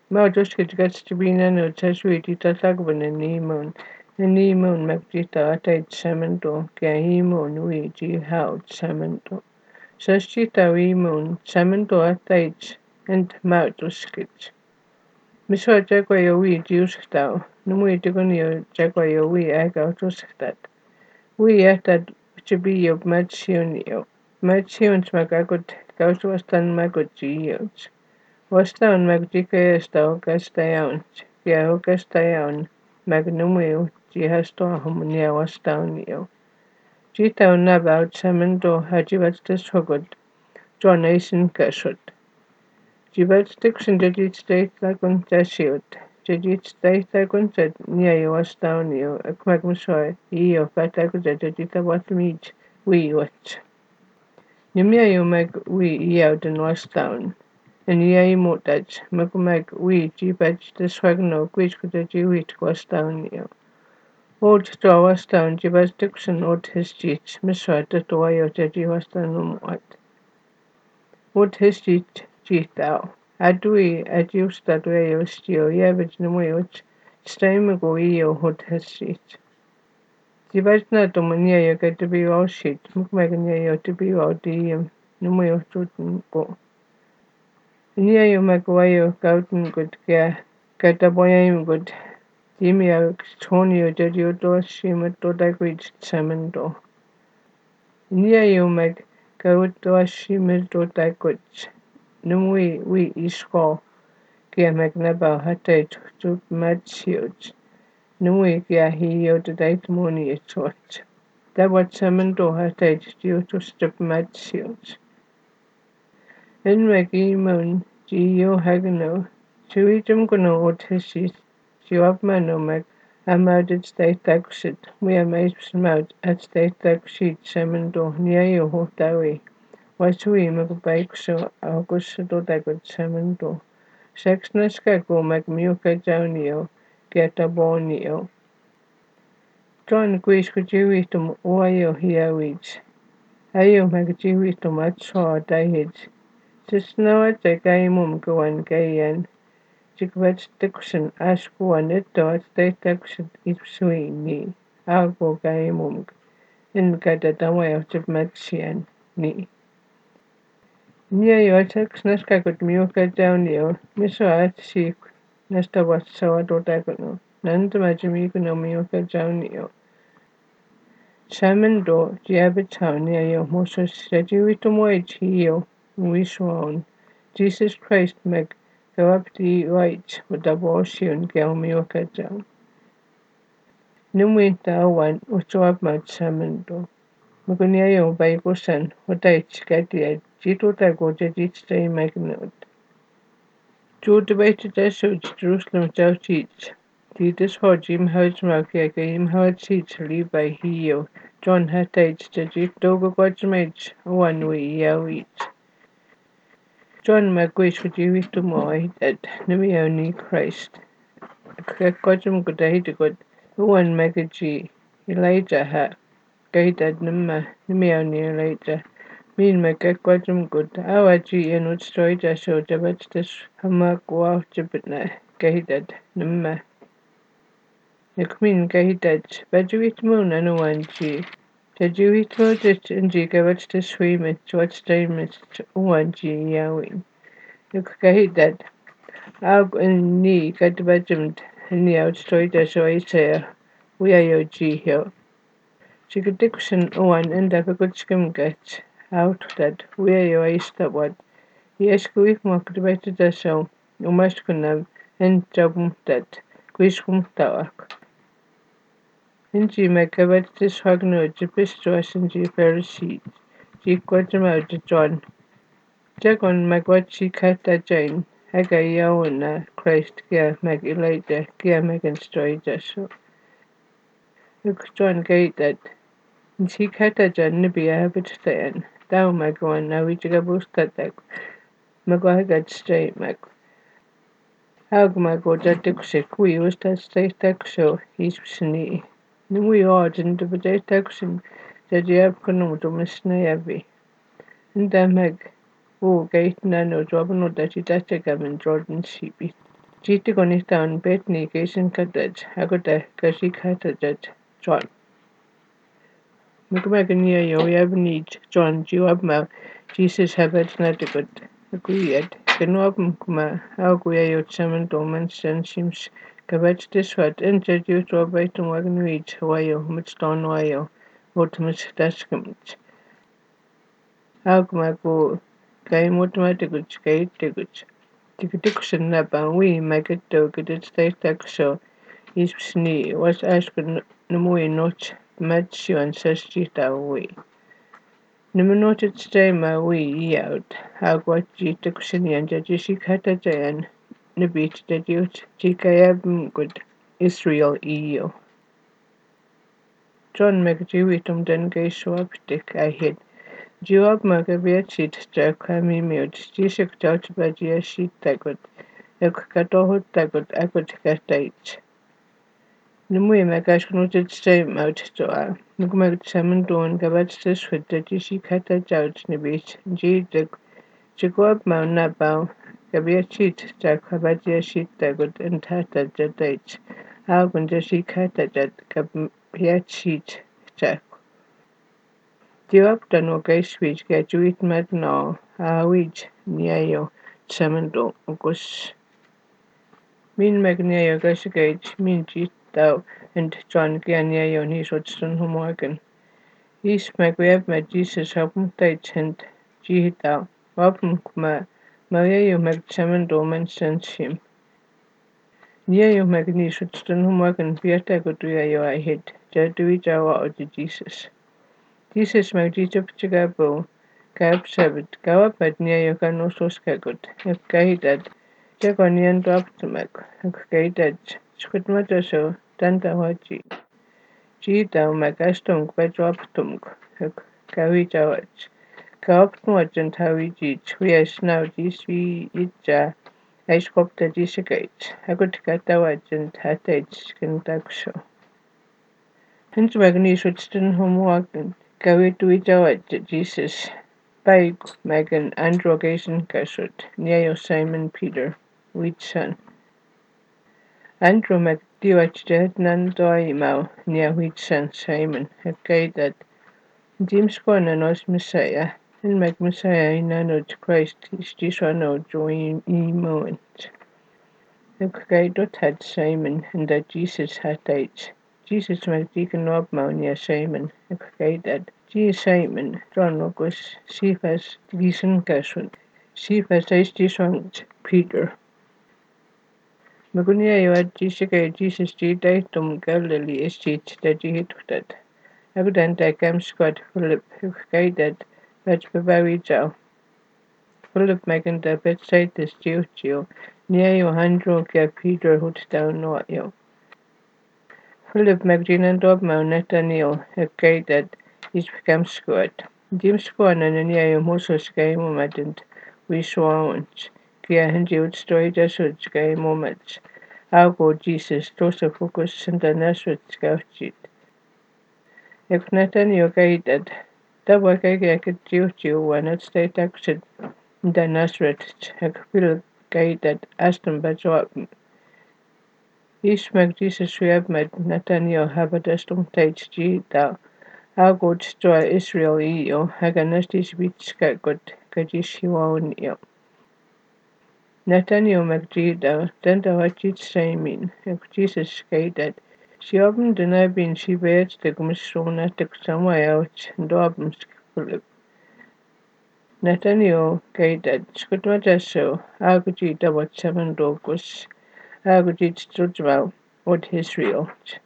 Maudoshkit gets to be nano tashuiti tatagban and nemon magdita atate cemento, gaimo nui g how cemento. Sashita wimon, cemento atate and maudoskit. Miswa jagwayo wi diuskitao, numui digonio jagwayo wi aga duskitat. Wi atad chibiyo matsionio. Matsions magagot gauswastan magogios. Vastaan magdikaestao gastayaun, ja gastayaun magnumio jihastoa homonia vastaunio. Jita on nabaut samendo hajivastis hogod, John Aisen kasut. Jivatstiksen jadit state lagun jasiot, jadit state lagun jad niayo vastaunio, akmagmusoi, io fataguja jadita watmij, wi wats. Nimiayo mag wi iaudan vastaun. En jij moet dat, mag wie die badge de swagno kwijt je weet was down you. Old straw was down, je was Dixon old his jeets, miswa de toyo je was down what. Old his jeet thou. Adui adjust that way you steal, yavage no way which stime go yo old his jeet. Je was not the money you get to be all shit, mag you to be all the no way of go. Niayo magwayo gauten good gataboyim good dimia tonio dedio shima dodagwich semendo. Niayo mag gauto shima dodagwich. Numwi we isko kia magnaba hate to matsiot. Numwi kia hio to date moni a church. That what semendo hate due to strip matsiot. En magimon Gio Hagano, Chuitum Gono Otisis, Giovmano Mag, Amaded State Taxit, we are made smart at State Taxit, Semendo, Niayo Hotawi, Wasui Magbaixo, Augusto Dagot Semendo, Sexnaskago Magmuka Jaunio, Getabonio. John Guiscujivitum Oyo Hiawich, Ayo Magjivitum Atso Dahid. Tisnawa jagaimum goan gayan. Jigwet diction ashkuan ito state diction ipsui ni. Algo gaimum. In gadadaway of jibmatsian ni. Nia yo tex naskagut miuka jaunio. Miso at si nesta wat sawa do dagono. Nanda majimikuno miuka jaunio. Shaman do jiabitown nia yo mosos sejuitumoy chio. Wishawn. Jesus Christ meg go up the right with the washing gelmioka down. Numwin one which up my samendo. Maguniayo by Gosan, what I chicati, Jito Dago, Jadit day magnet. Two debated desert Jerusalem South Each. This hot Jim Hurts Markia game hard seats leave by Hio. John had aged the Jit Dogo God's one way yell each. John McGuish would you wish to more that Nimi only Christ. Kajum good I good one Magaji Elijah ha guided Nimi only Elijah. Mean Magajum good our G and would story just show the vegetables Hamakwa Jibitna guided Nimma. The Queen guided Bajuit moon and one G. The Jewish project and G gave the swim at George Davis 1G Yawing. Look that Aug and Ni got the regiment and the outstroyed as I say, we are your G here. She could Dixon one and have a good skim get out that we are your ice that what. Yes, we mock the better the show, no must have and job that, Quiscum Tower. And G make a wet this hog no, Jipis Joyce and G Ferry sheet. G got him out to John. Jack on Magwachi Kata Jane, Haga Yawana, Christ, Gia Mag Elijah, Gia Megan Story Jasho. Look John Gate that. And she Kata Jan Nibby a habit stand. Down Magwan, now we jig a boost that deck. Magwagat straight Mag. Hag Mago Jadixik, we used that state deck show, he's snee. We all didn't have a day taxing that you have come to Miss Navy. And then Meg, oh, gate nano, Robin, that you that's a gammon Jordan sheepy. Jiitikonihta on petni keisen kataj, agote kashikatajat John. Mugmagania yo yabnij John jiwabma Jesus habat natigot aguyed. Genuabm kuma auguya yo chaman doman shims kabach diswat injadu robaitum wagnuij wayo mutston wayo ultimus dashkamich. Augmago gay mutmatigut gay tiguch. Tikutikushin naba we magato gudit state taksho isni was ashkun numui noch matsio and sashita we. Numenoted stay my we out. Agwaji tukushini and jajishi kata jayan nabit that you chikayab good Israel eo. John McJewitum den gay swaptik I hid. Jiwab magaviachit jakami mute, jishik jauchbajia sheet tagot, ek katohut tagot akut kataich. Numui magashnuted stay out joa. Nugmag chaman doon gabachtis with the jishi kata jouch nibich, jidek, jigwab mau nabau, gaviachit jakabajia sheet tagot and tata jataich. Algun jashi kata jat gaviachit jak. Diopta no gaiswich gajuit madno awij niayo chamando gus. Min magniayo gasgage min jitao and John Ganiayo nisotsun humorgan. Is magweb ma Jesus hopum taichent jitao wapum kuma mariayo mag chamando man senshim. Niayo magnisotsun humorgan vieta goduyayo I hid jaduijawa o Jesus. Jesus magdito pchigabo, gab sabit, gawapad niya yokan usos kagot, nagkahidad, jagonian doptumak, nagkahidad, skutmataso, tantawaji, jitaw magastung kwadroptumk, nagkahidawaj, kaoptumwajan tawijij, wias now jiswi itja, aiskopta jisigaj, agot katawajan tataj kintaksho. Hens magnisutsten homoagen. Gawiduijawa Jesus Baig Megan Androgation Gashut Neo Simon Peter Wheat son Andrew McDiwach nan doi mau near Wheat son Simon have guided James Corner nos Messiah and Mac Messiah in anod Christ is Jishano join moment. The guided had Simon and that Jesus had died. Jesus magdiken opmau near Simon, guided. G. Simon, John Locus, Cephas, Gleason Gashun, Cephas H. Peter. Magunia you had Jesus G. Daitum Galilee estate that you hit that. Evident I cam Scott Philip, who guided, but Babawi Jow. Philip Megan the bedside is Geo, near you Handro Peter hood down no yo. Philip Magdine and Dobmau Nathaniel have guided is become squad. James Squan and near Moses gay moment we swans. Kia Hindi would story Jesuit gay moments. I'll go Jesus, those of focus and the Nazareth scout sheet. If Nathaniel guided, that work I could do when it state action the Nazareth Philip guided Aston Bajob. East mag Jesus we have met Nathaniel have a destum tage G thou. I'll go to Israel eo, Haganastis Vitska got Kajishiwan eo. Nathaniel McGida, then the watchit Samin, if Jesus guided. She opened the nabin she bears the gumsona took somewhere out and Dobins Philip. Nathaniel guided, Scutmataso, Agujita what 7 dogus, Agujit Strujval, what Israel.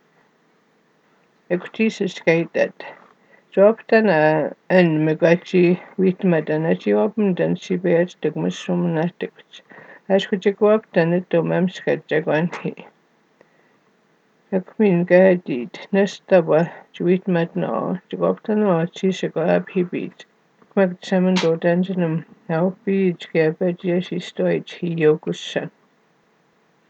If Jesus guided. Jobtana and Magachi Witmadana she opened and she bears the musumnatics. As could you go up then it to Mamskat Jaguanhi. A queen gadid, Nestaba, Witmadno, Jogoptano, Chisiko up he beat. Mag Samando Danjanum, now beach gave a jessie stoich he yokushan.